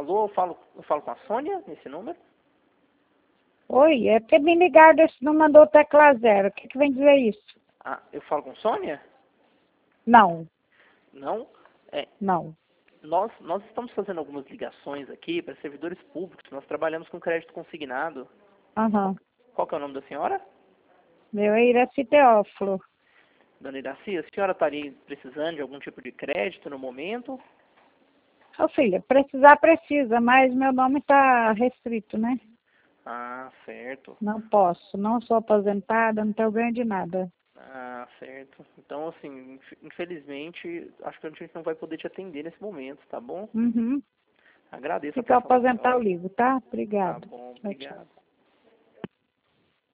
Alô, eu falo com a Sônia nesse número? Oi, é porque me ligaram desse não mandou tecla zero. O que que vem dizer isso? Ah, eu falo com Sônia? Não, Não? É, não. nós estamos fazendo algumas ligações aqui para servidores públicos. Nós trabalhamos com crédito consignado. Aham. Qual que é o nome da senhora? Meu é Iraci Teófilo. Dona Iraci, a senhora estaria precisando de algum tipo de crédito no momento? Ô filha, precisar precisa, mas meu nome está restrito, né? Ah, certo. Não posso, não sou aposentada, não tenho ganho de nada. Ah, certo. Então, assim, infelizmente, acho que a gente não vai poder te atender nesse momento, tá bom? Uhum. Agradeço Se a eu atenção da aposentar, eu senhora. ligo, tá? Tá Obrigado. bom, Tchau, tchau. obrigado.